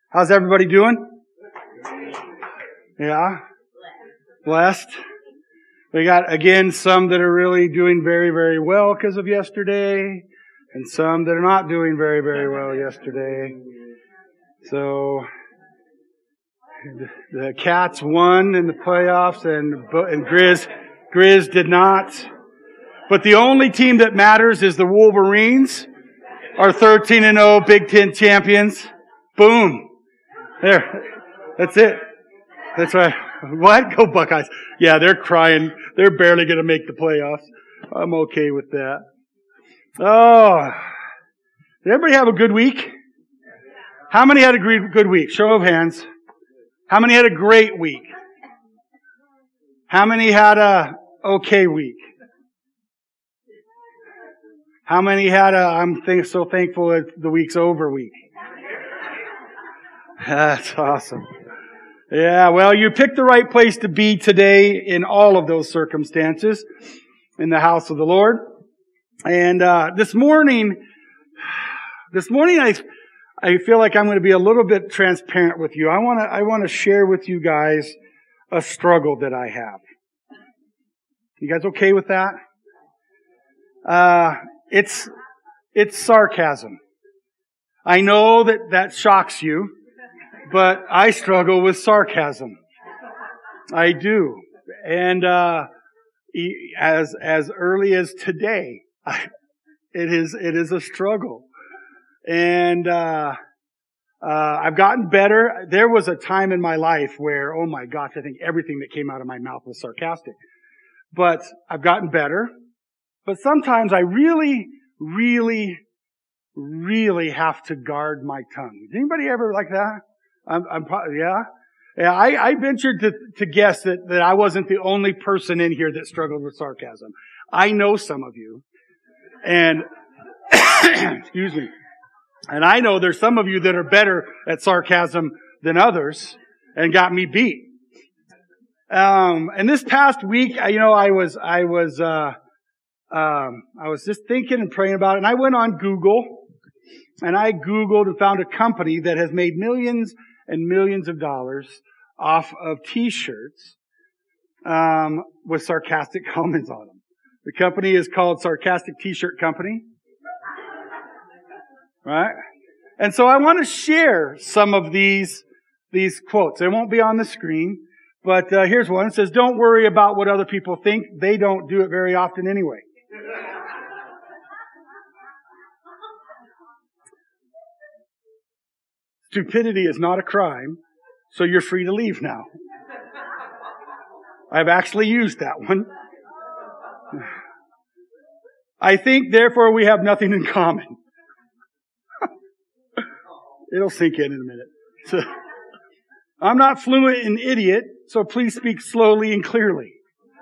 How's everybody doing? Yeah? Blessed? We got, again, some that are really doing very, very well because of yesterday, and some that are not doing very, very well yesterday. So, the Cats won in the playoffs, and Grizz did not. But the only team that matters is the Wolverines, our 13-0 Big Ten champions. Boom. There. That's it. That's right. What? Go Buckeyes. Yeah, they're crying. They're barely going to make the playoffs. I'm okay with that. Oh. Did everybody have a good week? How many had a good week? Show of hands. How many had a great week? How many had a okay week? How many had so thankful that the week's over week? That's awesome. Yeah, well, you picked the right place to be today in all of those circumstances in the house of the Lord. And this morning I feel like I'm going to be a little bit transparent with you. I want to share with you guys a struggle that I have. You guys okay with that? It's sarcasm. I know that shocks you, but I struggle with sarcasm. I do. And as early as today, it is a struggle. And I've gotten better. There was a time in my life where, oh my gosh, I think everything that came out of my mouth was sarcastic. But I've gotten better. But sometimes I really, really, really have to guard my tongue. Is anybody ever like that? Yeah. I ventured to guess that I wasn't the only person in here that struggled with sarcasm. I know some of you. And, excuse me. And I know there's some of you that are better at sarcasm than others and got me beat. And this past week, I was just thinking and praying about it, and I went on Google, and I Googled and found a company that has made millions and millions of dollars off of T-shirts with sarcastic comments on them. The company is called Sarcastic T-Shirt Company. Right? And so I want to share some of these quotes. They won't be on the screen, but here's one. It says, "Don't worry about what other people think. They don't do it very often anyway." "Stupidity is not a crime, so you're free to leave now." I've actually used that one. "I think, therefore, we have nothing in common." It'll sink in a minute. So, "I'm not fluent in idiot, so please speak slowly and clearly."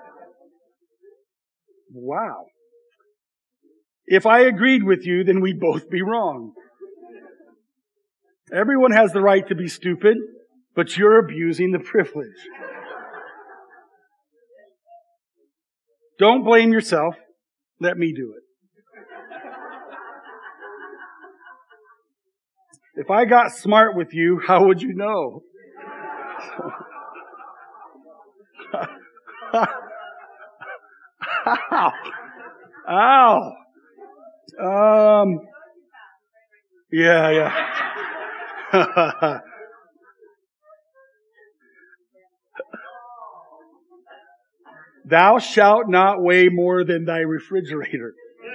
Wow. "If I agreed with you, then we'd both be wrong." "Everyone has the right to be stupid, but you're abusing the privilege." "Don't blame yourself. Let me do it." "If I got smart with you, how would you know?" Ow. Yeah. "Thou shalt not weigh more than thy refrigerator."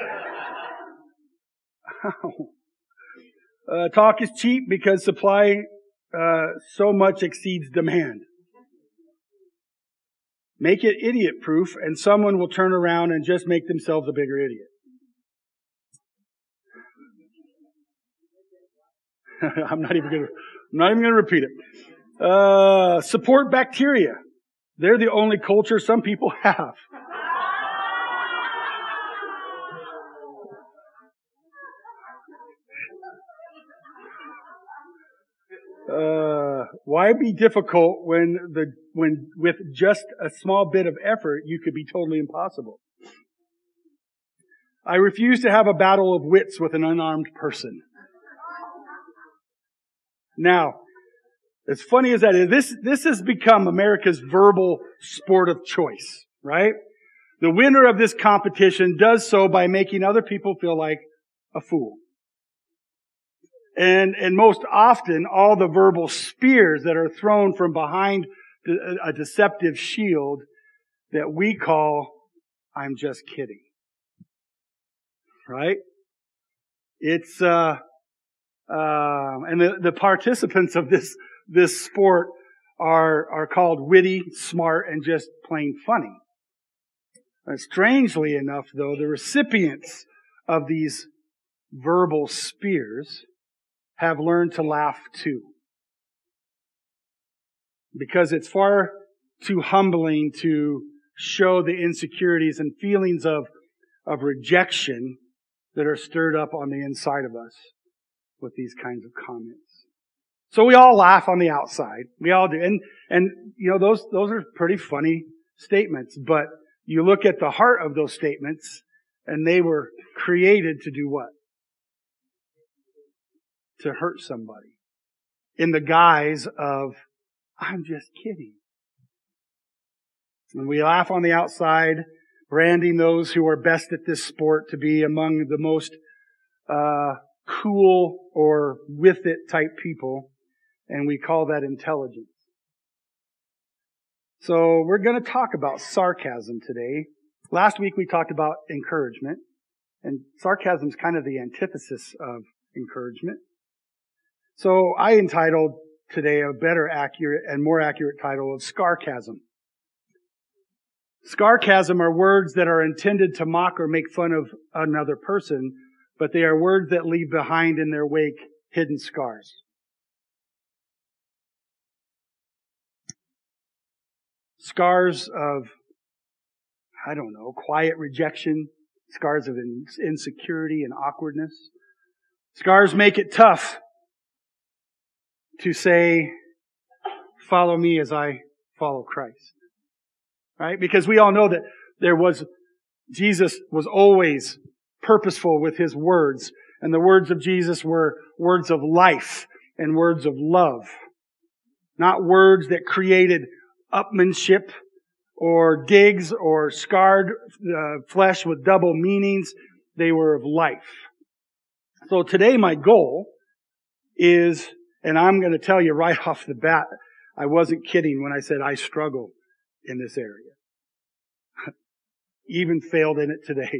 Ow. "Talk is cheap because supply so much exceeds demand." "Make it idiot-proof and someone will turn around and just make themselves a bigger idiot." I'm not even going to repeat it. "Support bacteria. They're the only culture some people have." Why be difficult when with just a small bit of effort you could be totally impossible? "I refuse to have a battle of wits with an unarmed person." Now, As funny as that is, this has become America's verbal sport of choice, right? The winner of this competition does so by making other people feel like a fool. And most often, all the verbal spears that are thrown from behind a deceptive shield that we call, I'm just kidding. Right? It's, and the participants of this sport are called witty, smart, and just plain funny. Strangely enough, though, the recipients of these verbal spears have learned to laugh too. Because it's far too humbling to show the insecurities and feelings of rejection that are stirred up on the inside of us with these kinds of comments. So we all laugh on the outside. We all do. And you know, those are pretty funny statements, but you look at the heart of those statements, and they were created to do what? To hurt somebody. In the guise of, I'm just kidding. And we laugh on the outside, branding those who are best at this sport to be among the most cool or with it type people, and we call that intelligence. So we're going to talk about sarcasm today. Last week we talked about encouragement, and sarcasm is kind of the antithesis of encouragement. So I entitled today a better accurate and more accurate title of Scarcasm. Scarcasm are words that are intended to mock or make fun of another person, but they are words that leave behind in their wake hidden scars. Scars of, quiet rejection, scars of insecurity and awkwardness. Scars make it tough to say, follow me as I follow Christ. Right? Because we all know that Jesus was always purposeful with His words. And the words of Jesus were words of life and words of love. Not words that created upmanship or digs or scarred flesh with double meanings. They were of life. So today my goal is, and I'm going to tell you right off the bat, I wasn't kidding when I said I struggle in this area. Even failed in it today.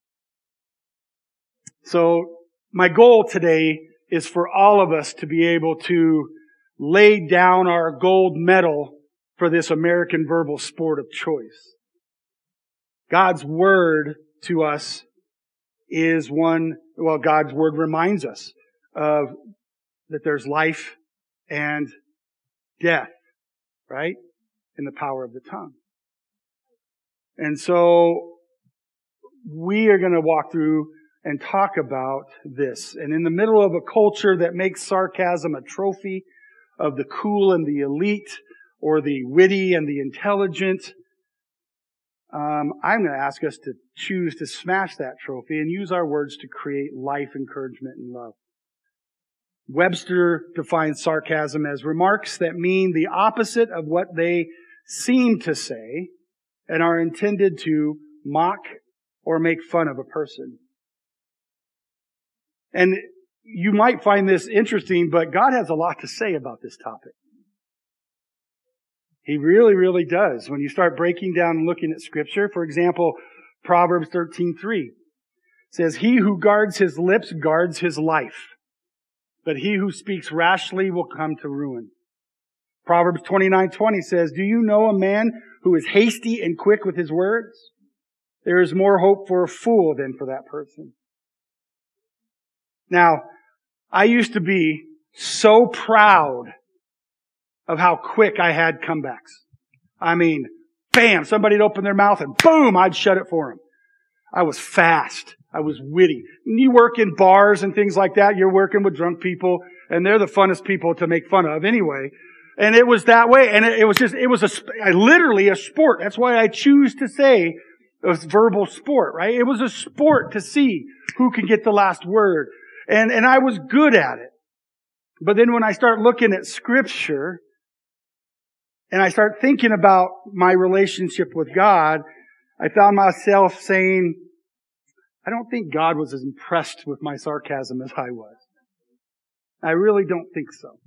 So my goal today is for all of us to be able to lay down our gold medal for this American verbal sport of choice. God's Word to us is God's Word reminds us of that there's life and death, right? In the power of the tongue. And so we are going to walk through and talk about this. And in the middle of a culture that makes sarcasm a trophy of the cool and the elite, or the witty and the intelligent, I'm going to ask us to choose to smash that trophy and use our words to create life, encouragement, and love. Webster defines sarcasm as remarks that mean the opposite of what they seem to say and are intended to mock or make fun of a person. And you might find this interesting, but God has a lot to say about this topic. He really, really does. When you start breaking down and looking at Scripture, for example, Proverbs 13:3 says, "He who guards his lips guards his life, but he who speaks rashly will come to ruin." Proverbs 29:20 says, "Do you know a man who is hasty and quick with his words? There is more hope for a fool than for that person." Now, I used to be so proud of how quick I had comebacks. I mean, bam, somebody'd open their mouth and boom, I'd shut it for them. I was fast. I was witty. And you work in bars and things like that, you're working with drunk people, and they're the funnest people to make fun of anyway. And it was that way, and it was literally a sport. That's why I choose to say it was verbal sport, right? It was a sport to see who can get the last word. And I was good at it. But then when I start looking at Scripture, and I start thinking about my relationship with God, I found myself saying, I don't think God was as impressed with my sarcasm as I was. I really don't think so.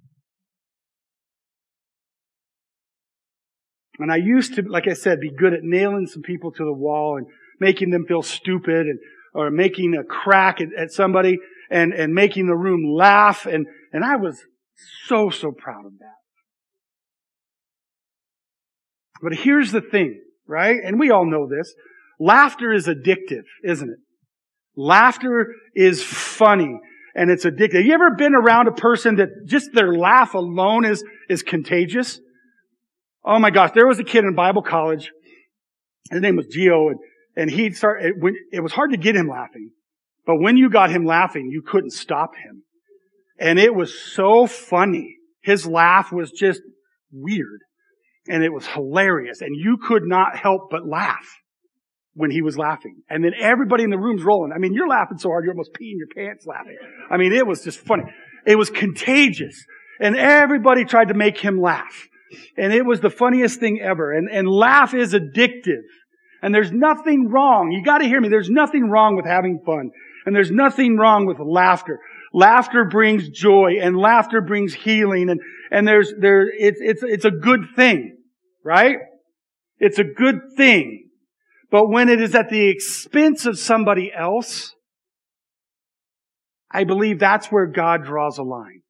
And I used to, like I said, be good at nailing some people to the wall and making them feel stupid, or making a crack at somebody and making the room laugh. And I was so proud of that. But here's the thing, right? And we all know this. Laughter is addictive, isn't it? Laughter is funny and it's addictive. Have you ever been around a person that just their laugh alone is contagious? Oh my gosh, there was a kid in Bible college. His name was Gio, and he'd start, it was hard to get him laughing. But when you got him laughing, you couldn't stop him. And it was so funny. His laugh was just weird. And it was hilarious. And you could not help but laugh when he was laughing. And then everybody in the room's rolling. I mean, you're laughing so hard, you're almost peeing your pants laughing. I mean, it was just funny. It was contagious. And everybody tried to make him laugh. And it was the funniest thing ever. And laugh is addictive. And there's nothing wrong. You gotta hear me. There's nothing wrong with having fun. And there's nothing wrong with laughter. Laughter brings joy, and laughter brings healing, and it's a good thing, right? It's a good thing. But when it is at the expense of somebody else, I believe that's where God draws a line.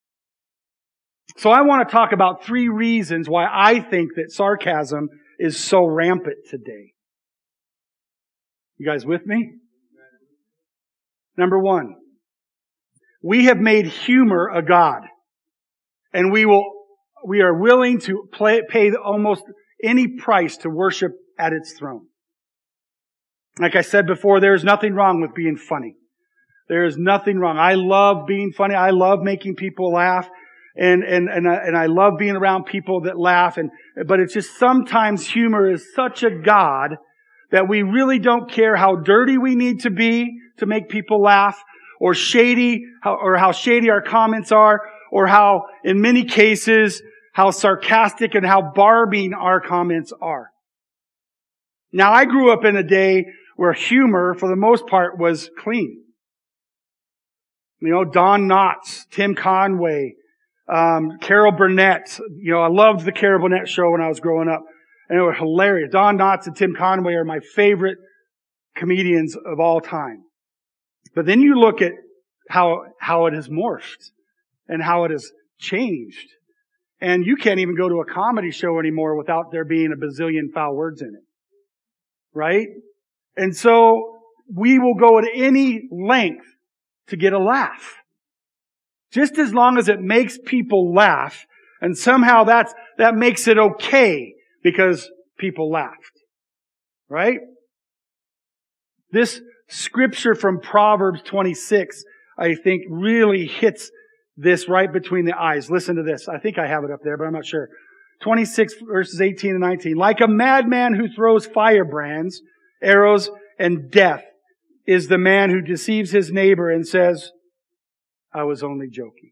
So I want to talk about 3 reasons why I think that sarcasm is so rampant today. You guys with me? Number 1. We have made humor a god. And we are willing to pay almost any price to worship at its throne. Like I said before, there's nothing wrong with being funny. There is nothing wrong. I love being funny. I love making people laugh. And I love being around people that laugh. But it's just sometimes humor is such a god that we really don't care how dirty we need to be to make people laugh, or how shady our comments are, or how, in many cases, how sarcastic and how barbing our comments are. Now, I grew up in a day where humor, for the most part, was clean. You know, Don Knotts, Tim Conway, Carol Burnett. You know, I loved the Carol Burnett show when I was growing up. And it was hilarious. Don Knotts and Tim Conway are my favorite comedians of all time. But then you look at how it has morphed and how it has changed. And you can't even go to a comedy show anymore without there being a bazillion foul words in it. Right? And so we will go at any length to get a laugh. Just as long as it makes people laugh, and somehow that makes it okay because people laughed. Right? This scripture from Proverbs 26, I think, really hits this right between the eyes. Listen to this. I think I have it up there, but I'm not sure. 26 verses 18 and 19. Like a madman who throws firebrands, arrows, and death is the man who deceives his neighbor and says, I was only joking.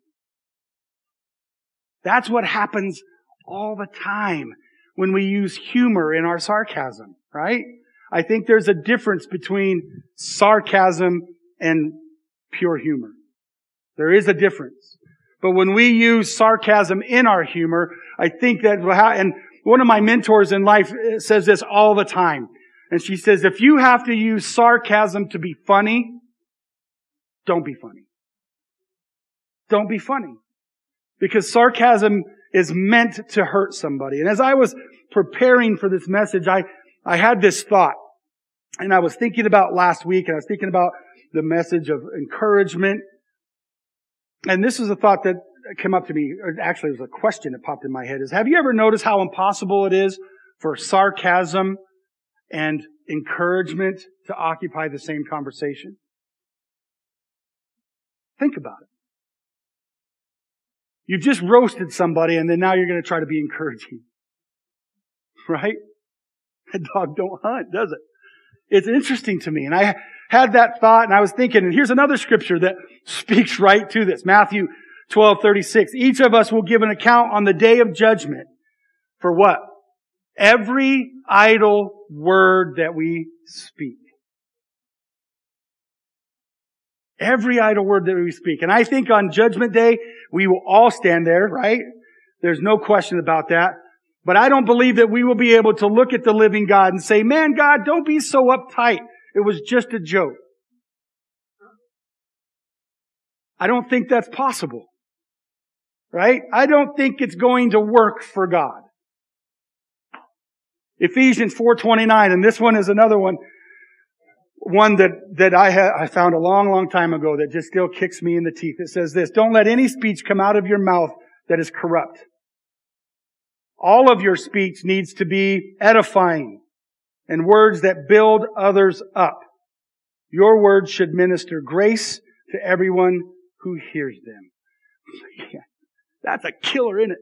That's what happens all the time when we use humor in our sarcasm, right? I think there's a difference between sarcasm and pure humor. There is a difference. But when we use sarcasm in our humor, I think that, and one of my mentors in life says this all the time. And she says, if you have to use sarcasm to be funny, don't be funny. Don't be funny. Because sarcasm is meant to hurt somebody. And as I was preparing for this message, I had this thought. And I was thinking about last week, and I was thinking about the message of encouragement. And this is a thought that came up to me, or actually it was a question that popped in my head, is have you ever noticed how impossible it is for sarcasm and encouragement to occupy the same conversation? Think about it. You've just roasted somebody, and then now you're going to try to be encouraging. Right? That dog don't hunt, does it? It's interesting to me. And I had that thought, and I was thinking, and here's another scripture that speaks right to this. Matthew 12:36. Each of us will give an account on the day of judgment for what? Every idle word that we speak. Every idle word that we speak. And I think on Judgment Day, we will all stand there, right? There's no question about that. But I don't believe that we will be able to look at the living God and say, man, God, don't be so uptight. It was just a joke. I don't think that's possible. Right? I don't think it's going to work for God. Ephesians 4:29, and this one is another one that I found a long time ago that just still kicks me in the teeth. It says this, don't let any speech come out of your mouth that is corrupt. All of your speech needs to be edifying and words that build others up. Your words should minister grace to everyone who hears them. That's a killer, isn't it?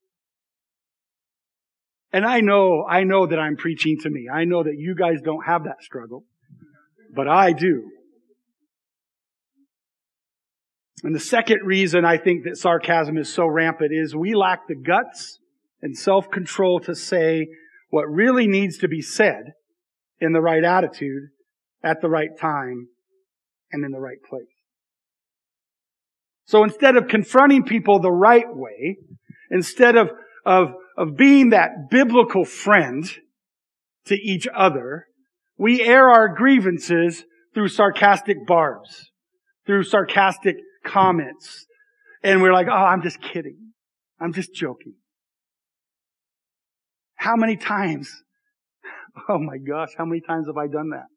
And I know that I'm preaching to me. I know that you guys don't have that struggle, but I do. And the second reason I think that sarcasm is so rampant is we lack the guts and self-control to say what really needs to be said in the right attitude, at the right time, and in the right place. So instead of confronting people the right way, instead of being that biblical friend to each other, we air our grievances through sarcastic barbs, through sarcastic comments. And we're like, oh, I'm just kidding. I'm just joking. How many times? Oh my gosh, how many times have I done that?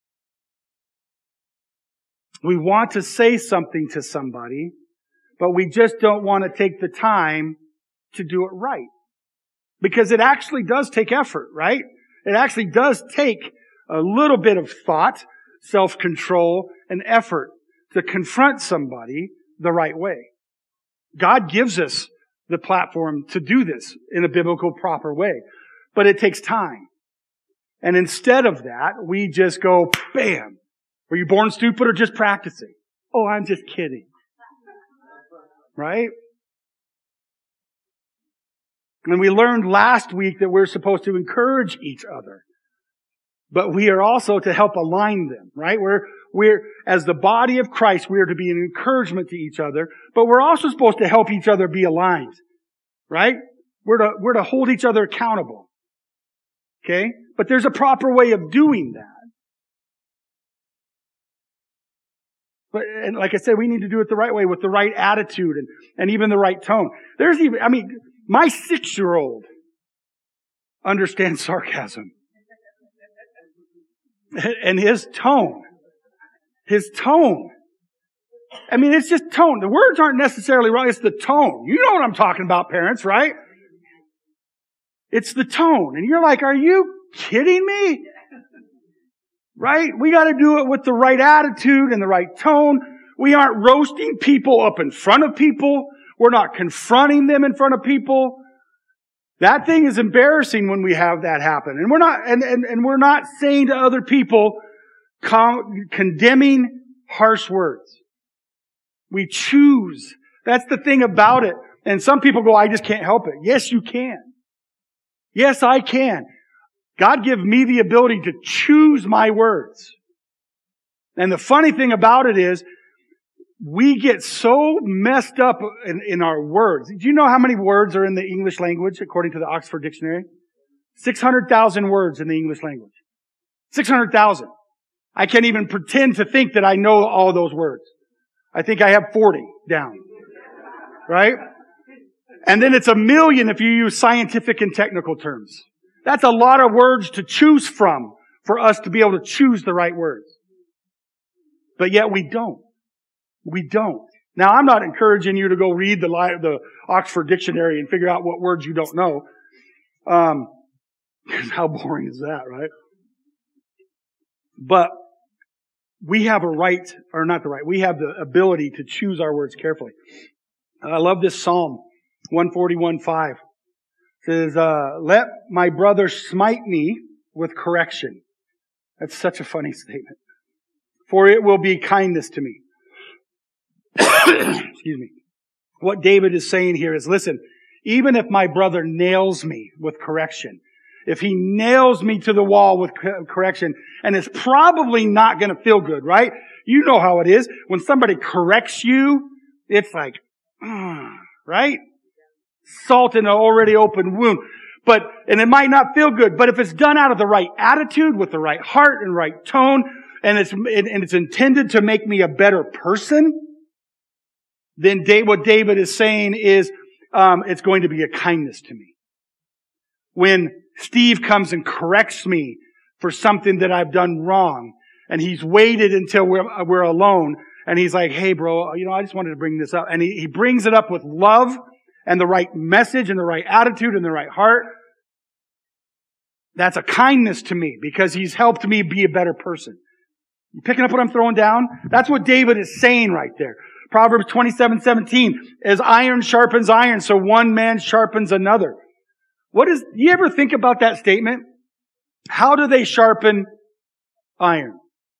We want to say something to somebody, but we just don't want to take the time to do it right. Because it actually does take effort, right? It actually does take a little bit of thought, self-control, and effort to confront somebody the right way. God gives us the platform to do this in a biblical, proper way. But it takes time. And instead of that, we just go, bam. Were you born stupid or just practicing? Oh, I'm just kidding. Right? And we learned last week that we're supposed to encourage each other. But we are also to help align them, right? We're, as the body of Christ, we are to be an encouragement to each other, but we're also supposed to help each other be aligned, right? We're to hold each other accountable. Okay? But there's a proper way of doing that. But, and like I said, we need to do it the right way with the right attitude and even the right tone. My 6-year-old understands sarcasm. And his tone. I mean, it's just tone. The words aren't necessarily wrong. It's the tone. You know what I'm talking about, parents, right? It's the tone. And you're like, are you kidding me? Right? We got to do it with the right attitude and the right tone. We aren't roasting people up in front of people. We're not confronting them in front of people. That thing is embarrassing when we have that happen. And we're not saying to other people condemning harsh words. We choose. That's the thing about it. And some people go, I just can't help it. Yes, you can. Yes, I can. God gave me the ability to choose my words. And the funny thing about it is, we get so messed up in our words. Do you know how many words are in the English language according to the Oxford Dictionary? 600,000 words in the English language. 600,000. I can't even pretend to think that I know all those words. I think I have 40 down. Right? And then it's 1 million if you use scientific and technical terms. That's a lot of words to choose from for us to be able to choose the right words. But yet we don't. We don't. Now, I'm not encouraging you to go read the Oxford Dictionary and figure out what words you don't know. How boring is that, right? But we have we have the ability to choose our words carefully. I love this Psalm 141:5. It says, let my brother smite me with correction. That's such a funny statement. For it will be kindness to me. Excuse me. What David is saying here is, listen, even if my brother nails me with correction, if he nails me to the wall with correction, and it's probably not going to feel good, right? You know how it is. When somebody corrects you, it's like, right? Salt in an already open wound. And it might not feel good, but if it's done out of the right attitude, with the right heart and right tone, and it's intended to make me a better person, then what David is saying is, it's going to be a kindness to me. When Steve comes and corrects me for something that I've done wrong, and he's waited until we're alone, and he's like, hey bro, I just wanted to bring this up. And he brings it up with love and the right message and the right attitude and the right heart. That's a kindness to me because he's helped me be a better person. You picking up what I'm throwing down? That's what David is saying right there. Proverbs 27:17, as iron sharpens iron, so one man sharpens another. Do you ever think about that statement? How do they sharpen iron?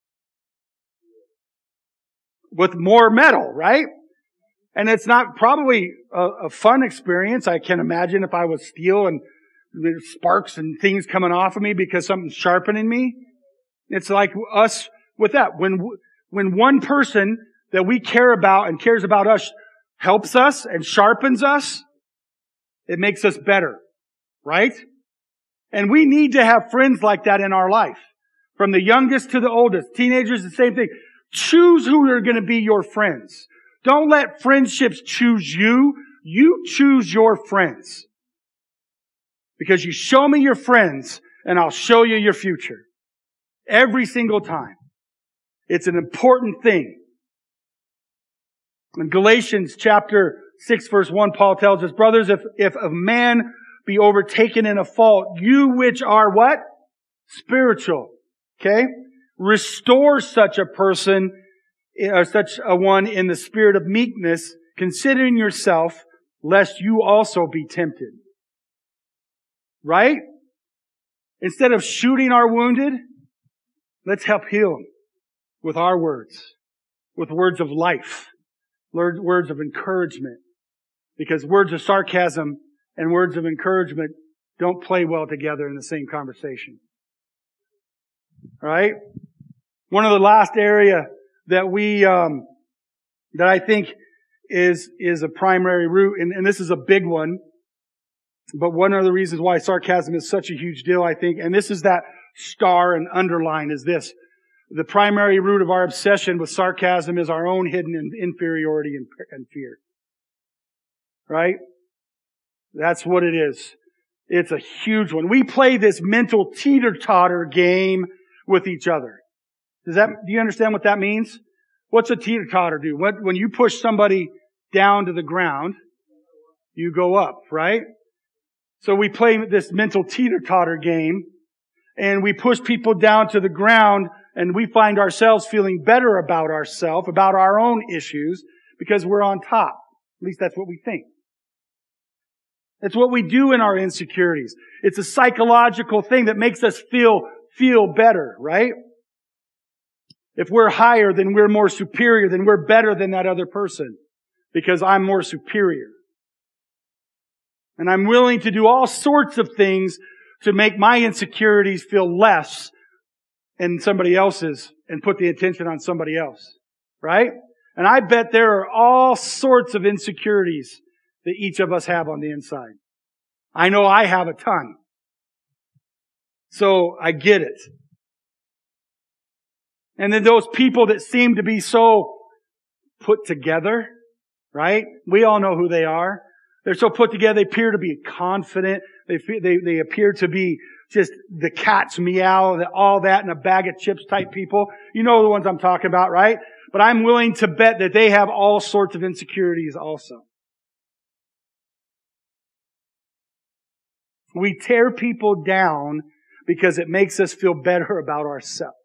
With more metal, right? And it's not probably a fun experience. I can imagine if I was steel and there's sparks and things coming off of me because something's sharpening me. It's like us with that. When one person that we care about and cares about us helps us and sharpens us, it makes us better, right? And we need to have friends like that in our life. From the youngest to the oldest. Teenagers, the same thing. Choose who are going to be your friends. Don't let friendships choose you. You choose your friends. Because you show me your friends and I'll show you your future. Every single time. It's an important thing. In Galatians chapter 6 verse 1, Paul tells us, brothers, if a man be overtaken in a fault, you which are what? Spiritual. Okay? Restore such a person, or such a one in the spirit of meekness, considering yourself, lest you also be tempted. Right? Instead of shooting our wounded, let's help heal them with our words, with words of life, words of encouragement. Because words of sarcasm and words of encouragement don't play well together in the same conversation. Right? One of the last area that that I think is a primary root, and this is a big one, but one of the reasons why sarcasm is such a huge deal, I think, and this is that star and underline, is this. The primary root of our obsession with sarcasm is our own hidden inferiority and fear. Right? That's what it is. It's a huge one. We play this mental teeter-totter game with each other. Do you understand what that means? What's a teeter-totter do? When you push somebody down to the ground, you go up, right? So we play this mental teeter-totter game, and we push people down to the ground, and we find ourselves feeling better about ourselves, about our own issues, because we're on top. At least that's what we think. It's what we do in our insecurities. It's a psychological thing that makes us feel better, right? If we're higher, then we're more superior, then we're better than that other person because I'm more superior. And I'm willing to do all sorts of things to make my insecurities feel less than somebody else's and put the attention on somebody else, right? And I bet there are all sorts of insecurities that each of us have on the inside. I know I have a ton. So I get it. And then those people that seem to be so put together, right? We all know who they are. They're so put together, they appear to be confident. They appear to be just the cat's meow, all that in a bag of chips type people. You know the ones I'm talking about, right? But I'm willing to bet that they have all sorts of insecurities also. We tear people down because it makes us feel better about ourselves.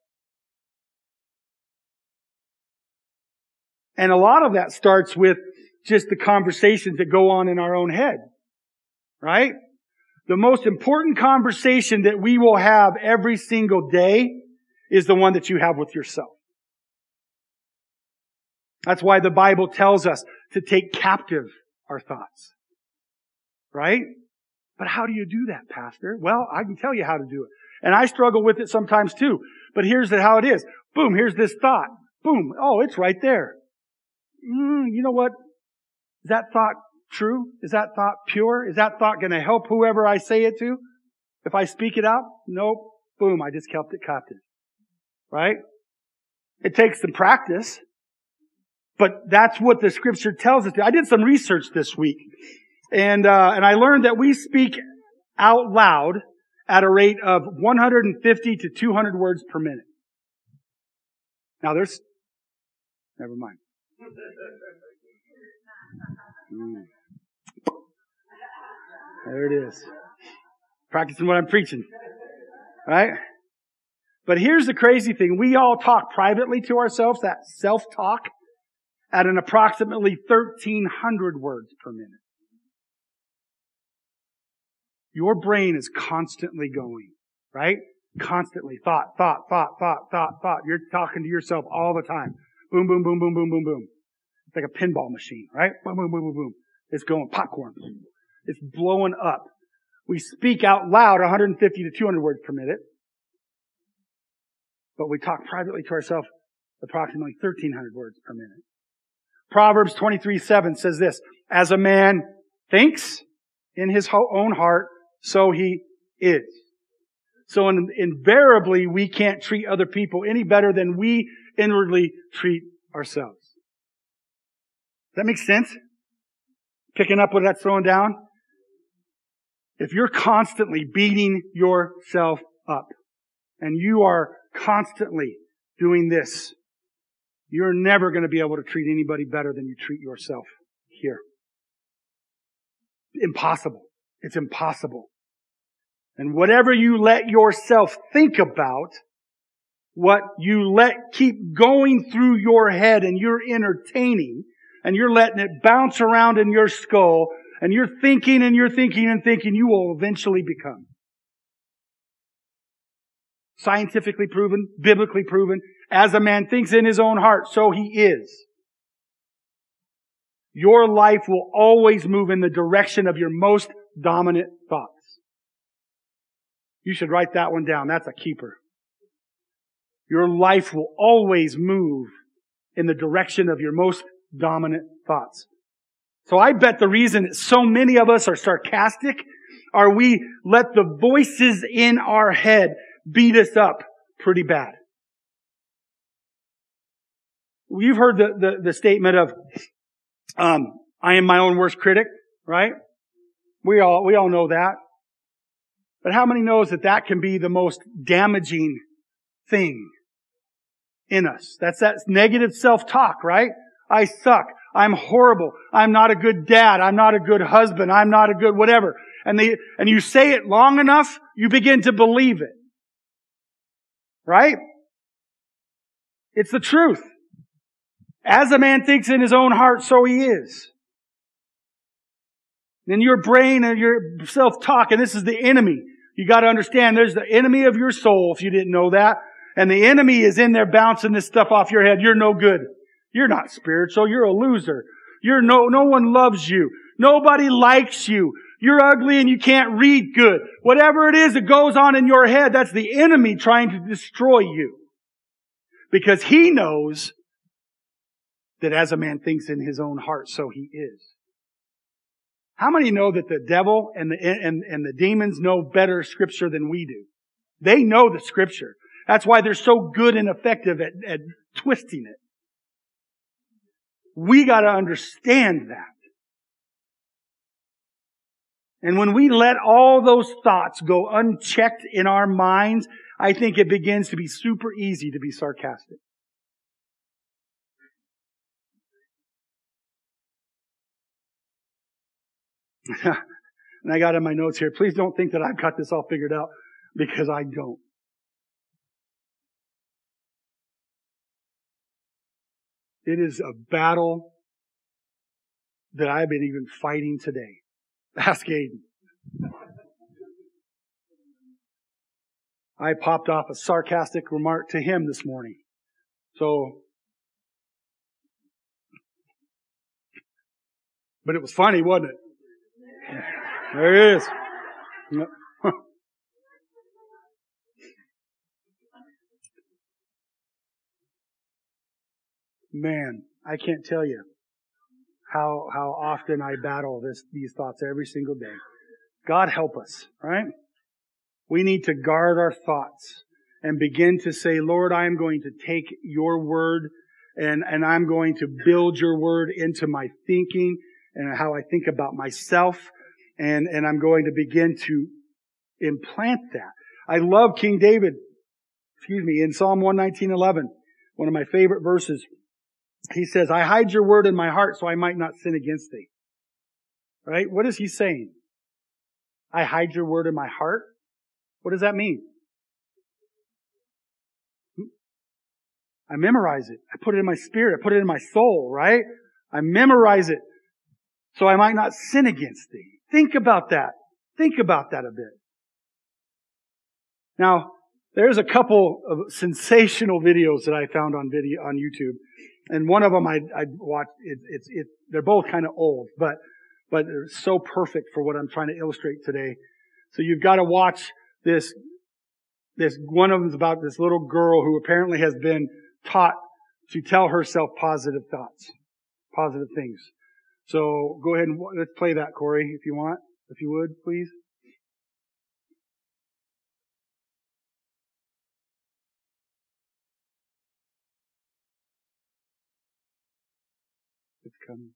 And a lot of that starts with just the conversations that go on in our own head. Right? The most important conversation that we will have every single day is the one that you have with yourself. That's why the Bible tells us to take captive our thoughts. Right? But how do you do that, Pastor? Well, I can tell you how to do it. And I struggle with it sometimes too. But here's how it is. Boom, here's this thought. Boom, oh, it's right there. You know what? Is that thought true? Is that thought pure? Is that thought going to help whoever I say it to? If I speak it out? Nope. Boom, I just kept it captive. Right? It takes some practice. But that's what the Scripture tells us. I did some research this week. And I learned that we speak out loud at a rate of 150 to 200 words per minute. Now never mind. There it is. Practicing what I'm preaching. Right? But here's the crazy thing. We all talk privately to ourselves, that self-talk, at an approximately 1,300 words per minute. Your brain is constantly going, right? Constantly. Thought. You're talking to yourself all the time. Boom, boom, boom, boom, boom, boom, boom. It's like a pinball machine, right? Boom, boom, boom, boom, boom. It's going popcorn. It's blowing up. We speak out loud 150 to 200 words per minute. But we talk privately to ourselves approximately 1,300 words per minute. Proverbs 23:7 says this, as a man thinks in his own heart, so he is. So invariably, we can't treat other people any better than we inwardly treat ourselves. Does that make sense? Picking up what that's throwing down? If you're constantly beating yourself up, and you are constantly doing this, you're never going to be able to treat anybody better than you treat yourself here. Impossible. It's impossible. And whatever you let yourself think about, what you let keep going through your head and you're entertaining, and you're letting it bounce around in your skull, and you're thinking and you're thinking and thinking, you will eventually become. Scientifically proven, biblically proven, as a man thinks in his own heart, so he is. Your life will always move in the direction of your most dominant thoughts. You should write that one down. That's a keeper. Your life will always move in the direction of your most dominant thoughts. So I bet the reason that so many of us are sarcastic are we let the voices in our head beat us up pretty bad. You've heard the statement of, I am my own worst critic, right? We all know that. But how many knows that can be the most damaging thing in us? That's that negative self-talk, right? I suck. I'm horrible. I'm not a good dad. I'm not a good husband. I'm not a good whatever. And you say it long enough, you begin to believe it. Right? It's the truth. As a man thinks in his own heart, so he is. Then your brain and your self-talk, and this is the enemy. You got to understand, there's the enemy of your soul, if you didn't know that. And the enemy is in there bouncing this stuff off your head. You're no good. You're not spiritual. You're a loser. No one loves you. Nobody likes you. You're ugly and you can't read good. Whatever it is that goes on in your head, that's the enemy trying to destroy you. Because he knows that as a man thinks in his own heart, so he is. How many know that the devil and the demons know better Scripture than we do? They know the Scripture. That's why they're so good and effective at twisting it. We got to understand that. And when we let all those thoughts go unchecked in our minds, I think it begins to be super easy to be sarcastic. And I got in my notes here, please don't think that I've got this all figured out, because I don't. It is a battle that I've been even fighting today. Ask Aiden. I popped off a sarcastic remark to him this morning. But it was funny, wasn't it? There it is. Man, I can't tell you how often I battle these thoughts every single day. God help us, right? We need to guard our thoughts and begin to say, Lord, I am going to take your word and I'm going to build your word into my thinking and how I think about myself. And I'm going to begin to implant that. I love King David, in Psalm 119:11, one of my favorite verses. He says, I hide your word in my heart so I might not sin against thee. Right? What is he saying? I hide your word in my heart? What does that mean? I memorize it. I put it in my spirit. I put it in my soul, right? I memorize it so I might not sin against thee. Think about that. Think about that a bit. Now, there's a couple of sensational videos that I found on YouTube. And one of them I watched, they're both kind of old, but they're so perfect for what I'm trying to illustrate today. So you've got to watch this, one of them is about this little girl who apparently has been taught to tell herself positive thoughts, positive things. So go ahead and let's play that, Corey, if you want, if you would, please. It's coming.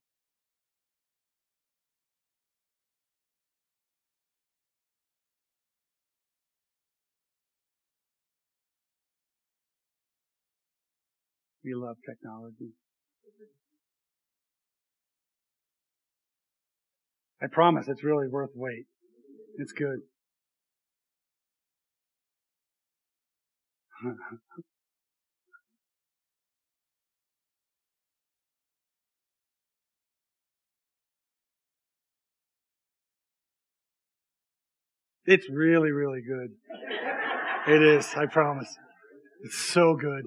We love technology. I promise it's really worth the wait. It's good. It's really, really good. It is, I promise. It's so good.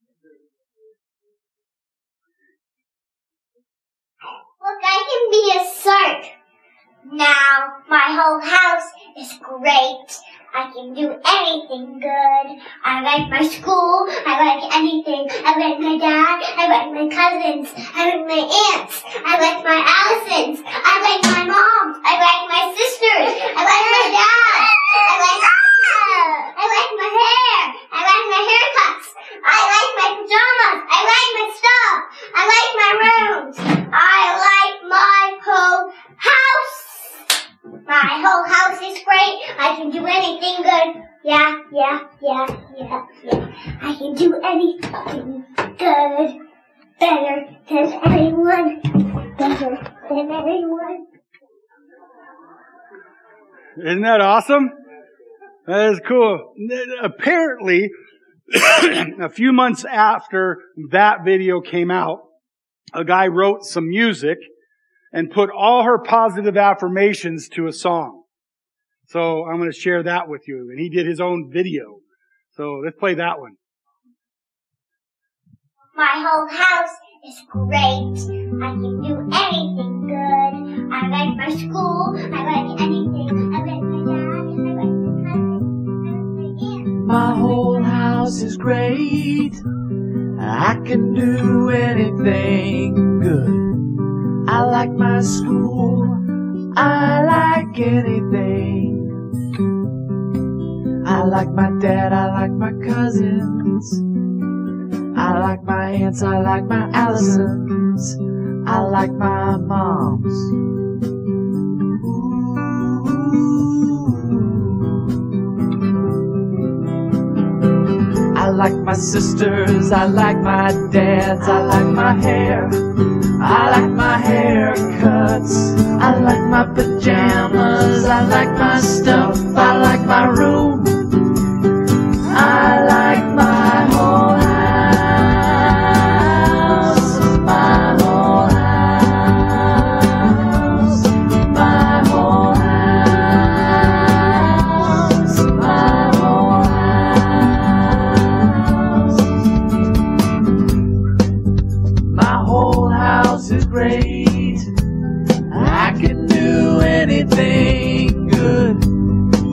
Look, I can be a shark. Now, my whole house is great. I can do anything good. I like my school. I like anything. I like my dad. I like my cousins. I like my aunts. I like my Allisons. I like my mom. I like my sisters. I like my dad. I like my hair. I like my hair. I like my haircuts. I like my pajamas. I like my stuff. I like my rooms. I like my whole house. My whole house is great. I can do anything good. Yeah. I can do anything good. Better than anyone. Better than anyone. Isn't that awesome? That is cool. Apparently, a few months after that video came out, a guy wrote some music and put all her positive affirmations to a song. So I'm going to share that with you. And he did his own video. So let's play that one. My whole house is great. I can do anything good. I like my school. I like anything. I like my dad. I like my cousins. I like my aunt. My whole house is great. I can do anything good. I like my school, I like anything. I like my dad, I like my cousins. I like my aunts, I like my Allisons. I like my moms. I like my sisters, I like my dads, I like my hair. I like my haircuts, I like my pajamas, I like my stuff, I like my room, I like my whole house, my whole house, my whole house, my whole house, my whole house is great. I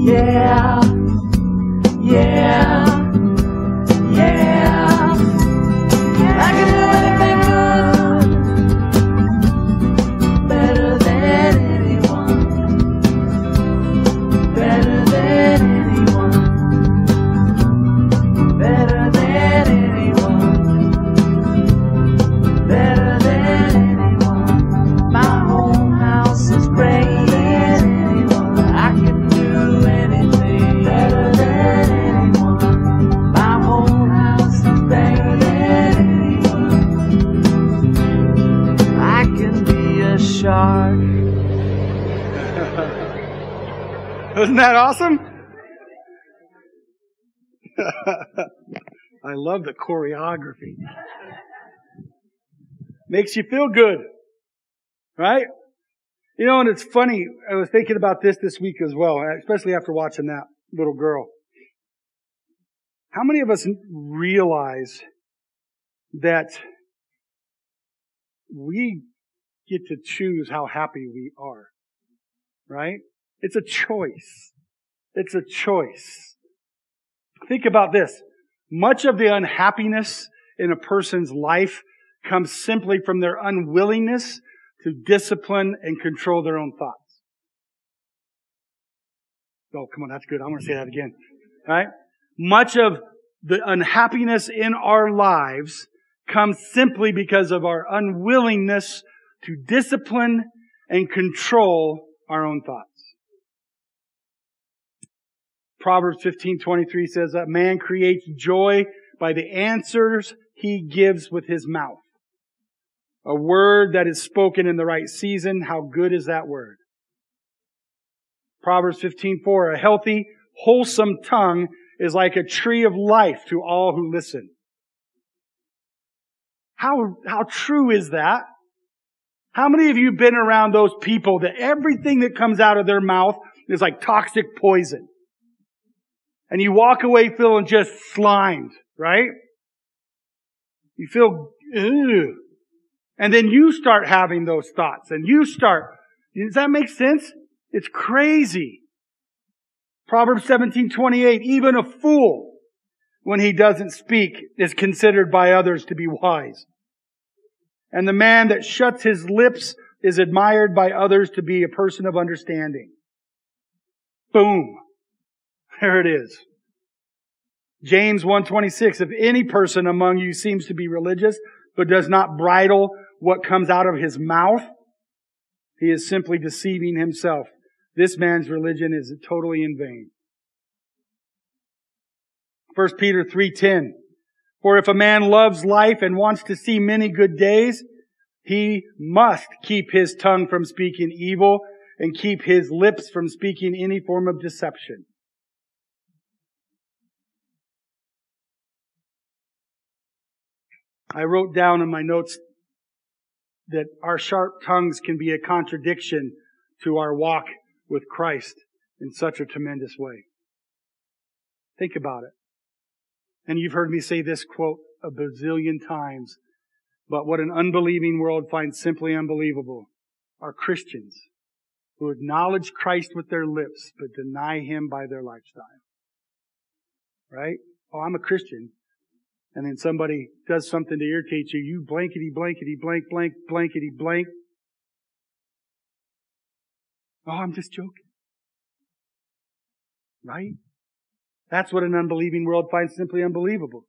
Yeah, yeah, yeah. I can do anything good better than anyone, better than anyone, better than anyone, better than anyone. My whole house is great than anyone. I can do anything better than anyone. My whole house is better than anyone. I can be a shark. Isn't that awesome? I love the choreography. Makes you feel good. Right? You know, and it's funny, I was thinking about this week as well, especially after watching that little girl. How many of us realize that we get to choose how happy we are? Right? It's a choice. It's a choice. Think about this. Much of the unhappiness in a person's life comes simply from their unwillingness to discipline and control their own thoughts. Oh, come on, that's good. I want to say that again. All right? Much of the unhappiness in our lives comes simply because of our unwillingness to discipline and control our own thoughts. Proverbs 15:23 says that man creates joy by the answers he gives with his mouth. A word that is spoken in the right season, how good is that word? Proverbs 15:4, a healthy, wholesome tongue is like a tree of life to all who listen. How true is that? How many of you have been around those people that everything that comes out of their mouth is like toxic poison? And you walk away feeling just slimed, right? You feel, ew. And then you start having those thoughts. And you start, does that make sense? It's crazy. Proverbs 17:28, even a fool, when he doesn't speak, is considered by others to be wise. And the man that shuts his lips is admired by others to be a person of understanding. Boom. There it is. James 1:26, if any person among you seems to be religious, but does not bridle what comes out of his mouth, he is simply deceiving himself. This man's religion is totally in vain. 1 Peter 3:10, for if a man loves life and wants to see many good days, he must keep his tongue from speaking evil and keep his lips from speaking any form of deception. I wrote down in my notes that our sharp tongues can be a contradiction to our walk with Christ in such a tremendous way. Think about it. And you've heard me say this quote a bazillion times, but what an unbelieving world finds simply unbelievable are Christians who acknowledge Christ with their lips but deny Him by their lifestyle. Right? Oh, I'm a Christian. And then somebody does something to irritate you. You blankety, blankety, blank, blank, blankety, blank. Oh, I'm just joking. Right? That's what an unbelieving world finds simply unbelievable.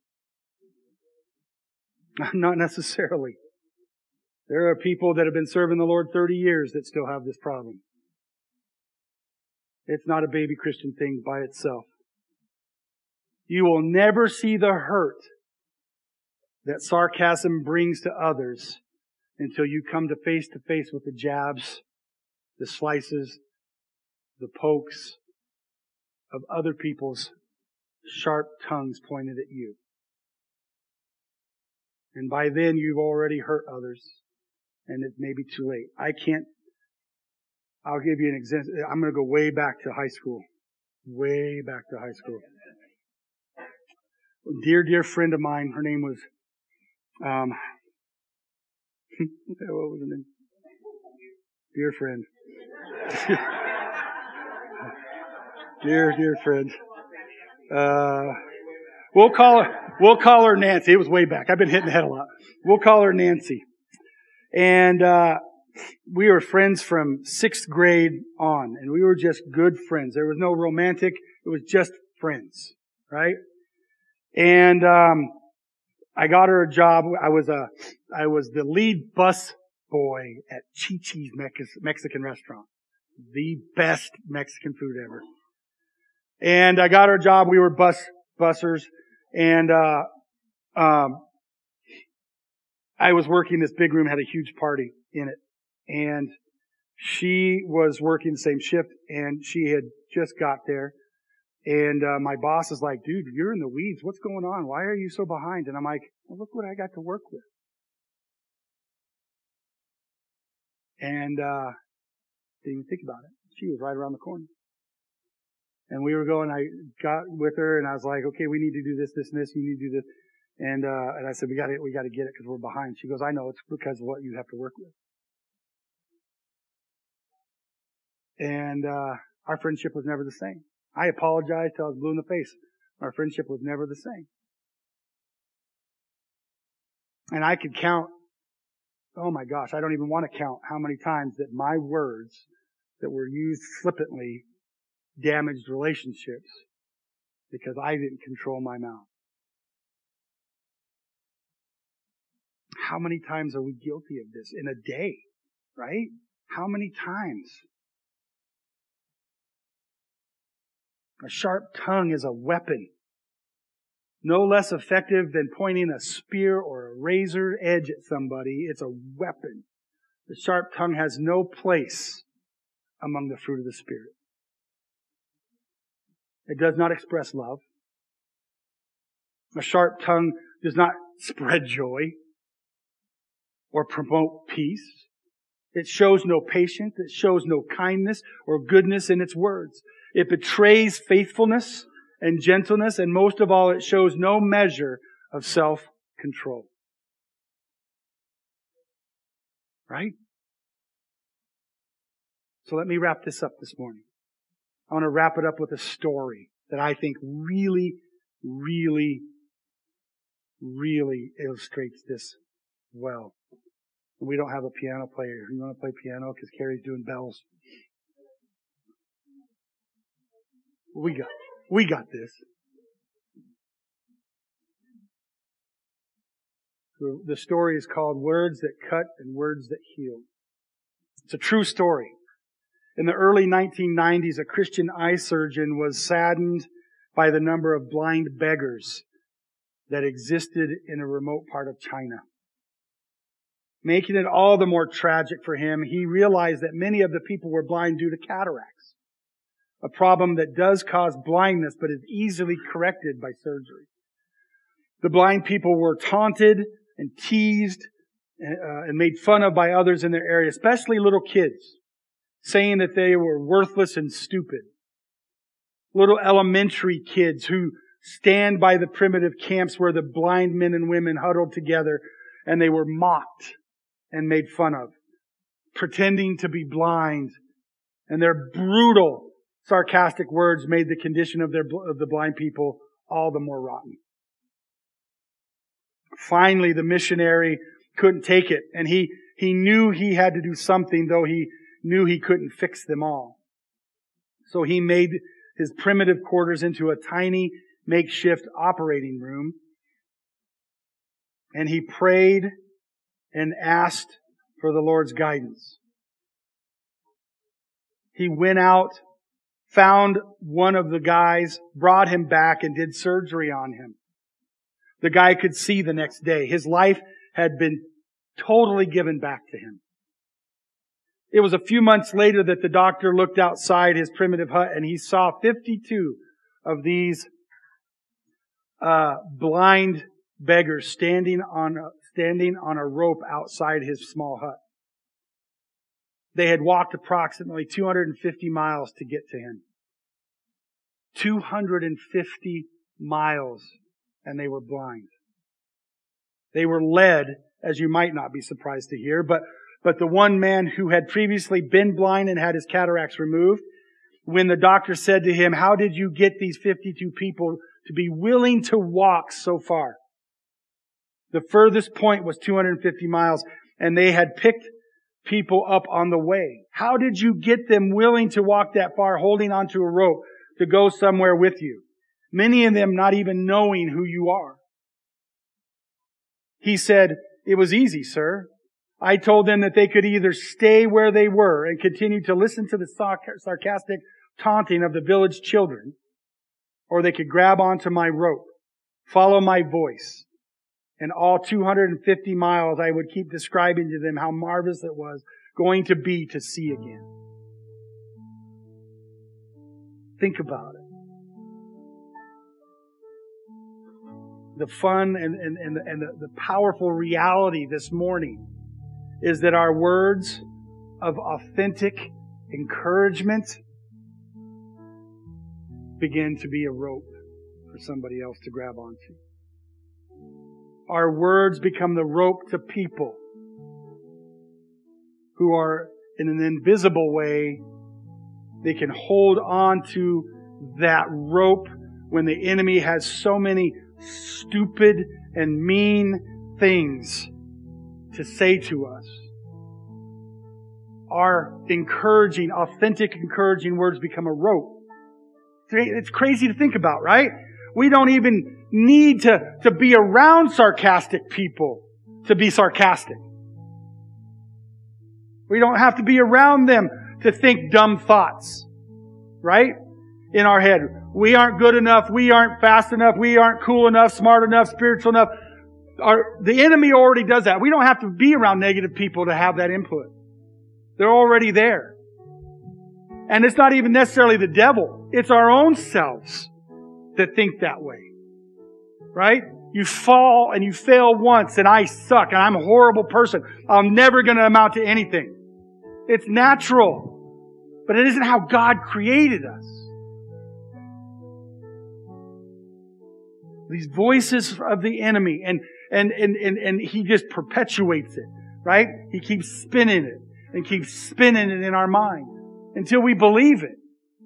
Not necessarily. There are people that have been serving the Lord 30 years that still have this problem. It's not a baby Christian thing by itself. You will never see the hurt that sarcasm brings to others until you come to face with the jabs, the slices, the pokes of other people's sharp tongues pointed at you. And by then you've already hurt others, and it may be too late. I'll give you an example. I'm going to go way back to high school. Way back to high school. A dear friend of mine, her name was, what was her name? Dear friend. Dear friend. We'll call her Nancy. It was way back. I've been hitting the head a lot. We'll call her Nancy. And, we were friends from 6th grade on, and we were just good friends. There was no romantic. It was just friends, right? And, I got her a job. I was the lead bus boy at Chi-Chi's Mexican restaurant. The best Mexican food ever. And I got her a job. We were bussers. And, I was working this big room, had a huge party in it. And she was working the same shift, and she had just got there. And my boss is like, dude, you're in the weeds. What's going on? Why are you so behind? And I'm like, well, look what I got to work with. And didn't even think about it. She was right around the corner. And we were going, I got with her, and I was like, okay, we need to do this, this, and this. You need to do this. And I said, we got to get it because we're behind. She goes, I know, it's because of what you have to work with. And our friendship was never the same. I apologized till I was blue in the face. Our friendship was never the same. And I could count, oh my gosh, I don't even want to count how many times that my words that were used flippantly damaged relationships because I didn't control my mouth. How many times are we guilty of this in a day, right? How many times? A sharp tongue is a weapon, no less effective than pointing a spear or a razor edge at somebody. It's a weapon. The sharp tongue has no place among the fruit of the Spirit. It does not express love. A sharp tongue does not spread joy or promote peace. It shows no patience. It shows no kindness or goodness in its words. It betrays faithfulness and gentleness, and most of all, it shows no measure of self-control. Right? So let me wrap this up this morning. I want to wrap it up with a story that I think really, really, really illustrates this well. We don't have a piano player. You want to play piano? Because Carrie's doing bells. We got this. The story is called Words That Cut and Words That Heal. It's a true story. In the early 1990s, a Christian eye surgeon was saddened by the number of blind beggars that existed in a remote part of China. Making it all the more tragic for him, he realized that many of the people were blind due to cataracts, a problem that does cause blindness but is easily corrected by surgery. The blind people were taunted and teased and made fun of by others in their area, especially little kids, saying that they were worthless and stupid. Little elementary kids who stand by the primitive camps where the blind men and women huddled together, and they were mocked and made fun of, pretending to be blind. And their brutal, sarcastic words made the condition of the blind people all the more rotten. Finally, the missionary couldn't take it, and he knew he had to do something, though he knew he couldn't fix them all. So he made his primitive quarters into a tiny makeshift operating room, and he prayed and asked for the Lord's guidance. He went out, found one of the guys, brought him back, and did surgery on him. The guy could see the next day. His life had been totally given back to him. It was a few months later that the doctor looked outside his primitive hut, and he saw 52 of these blind beggars standing on a rope outside his small hut. They had walked approximately 250 miles to get to him. 250 miles, and they were blind. They were led, as you might not be surprised to hear, but the one man who had previously been blind and had his cataracts removed when the doctor said to him, how did you get these 52 people to be willing to walk so far? The furthest point was 250 miles, and they had picked people up on the way. How did you get them willing to walk that far, holding onto a rope to go somewhere with you? Many of them not even knowing who you are. He said, it was easy, sir. I told them that they could either stay where they were and continue to listen to the sarcastic taunting of the village children, or they could grab onto my rope, follow my voice, and all 250 miles I would keep describing to them how marvelous it was going to be to see again. Think about it. The fun and the powerful reality this morning is that our words of authentic encouragement begin to be a rope for somebody else to grab onto. Our words become the rope to people who are in an invisible way. They can hold on to that rope when the enemy has so many stupid and mean things to say to us. Our encouraging, authentic, encouraging words become a rope. It's crazy to think about, right? We don't even need to be around sarcastic people to be sarcastic. We don't have to be around them to think dumb thoughts, right? In our head. We aren't good enough. We aren't fast enough. We aren't cool enough, smart enough, spiritual enough. The enemy already does that. We don't have to be around negative people to have that input. They're already there. And it's not even necessarily the devil. It's our own selves that think that way. Right? You fall and you fail once and I suck and I'm a horrible person. I'm never going to amount to anything. It's natural. But it isn't how God created us. These voices of the enemy and he just perpetuates it. Right? He keeps spinning it and keeps spinning it in our mind until we believe it.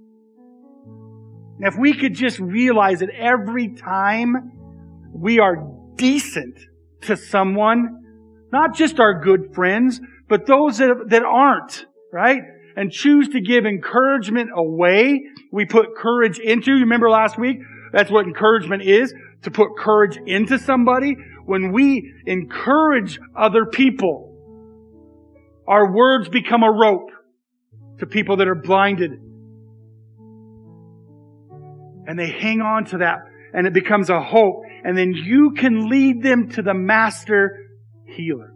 If we could just realize that every time we are decent to someone, not just our good friends, but those that aren't, right? And choose to give encouragement away. We put courage into. You remember last week? That's what encouragement is, to put courage into somebody. When we encourage other people, our words become a rope to people that are blinded. And they hang on to that, and it becomes a hope. And then you can lead them to the master healer.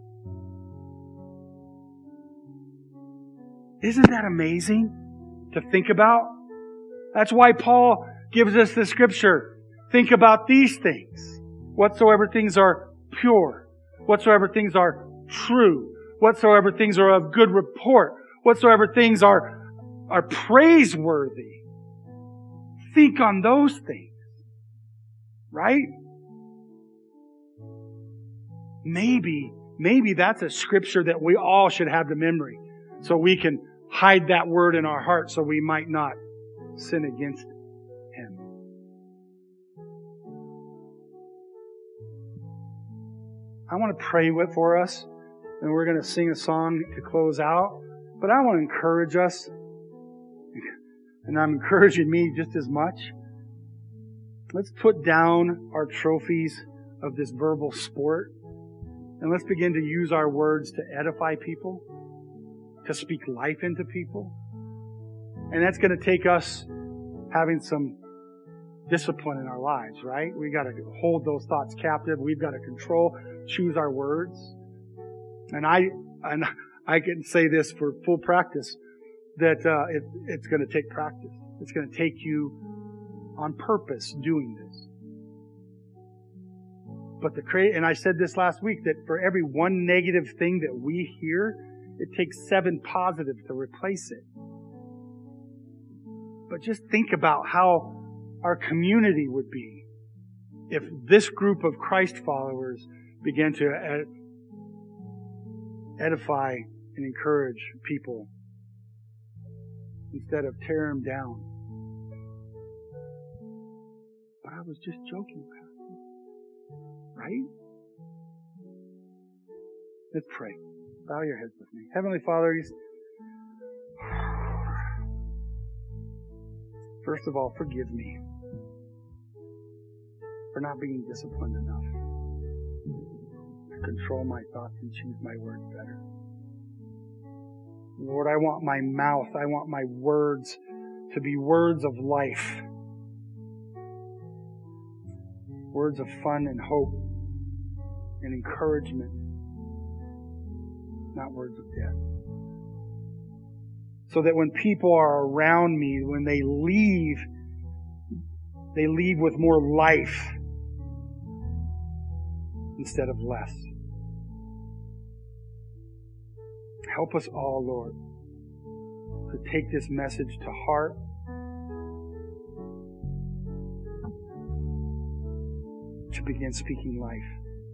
Isn't that amazing to think about? That's why Paul gives us the scripture. Think about these things. Whatsoever things are pure. Whatsoever things are true. Whatsoever things are of good report. Whatsoever things are praiseworthy. Think on those things. Right? Maybe that's a scripture that we all should have to memory. So we can hide that word in our heart so we might not sin against Him. I want to pray for us, and we're going to sing a song to close out. But I want to encourage us, and I'm encouraging me just as much. Let's put down our trophies of this verbal sport, and let's begin to use our words to edify people, to speak life into people. And that's going to take us having some discipline in our lives, right? We got to hold those thoughts captive. We've got to choose our words. And I can say this for full practice, that it's going to take practice. It's going to take you on purpose doing this. But and I said this last week, that for every one negative thing that we hear, it takes 7 positive to replace it. But just think about how our community would be if this group of Christ followers began to edify and encourage people instead of tear them down. But I was just joking, Pastor. Right? Let's pray. Bow your heads with me. Heavenly Father, first of all, forgive me for not being disciplined enough to control my thoughts and choose my words better. Lord, I want my mouth, I want my words to be words of life. Words of fun and hope and encouragement, not words of death. So that when people are around me, when they leave with more life instead of less. Help us all, Lord, to take this message to heart. To begin speaking life.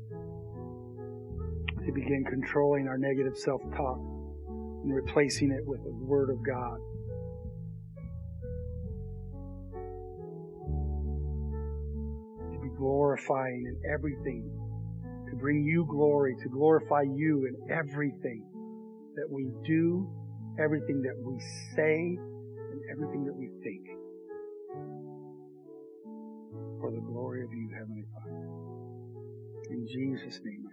To begin controlling our negative self-talk and replacing it with the Word of God. To be glorifying in everything. To bring you glory, to glorify you in everything that we do, everything that we say, and everything that we think. For the glory of you, Heavenly Father. In Jesus' name.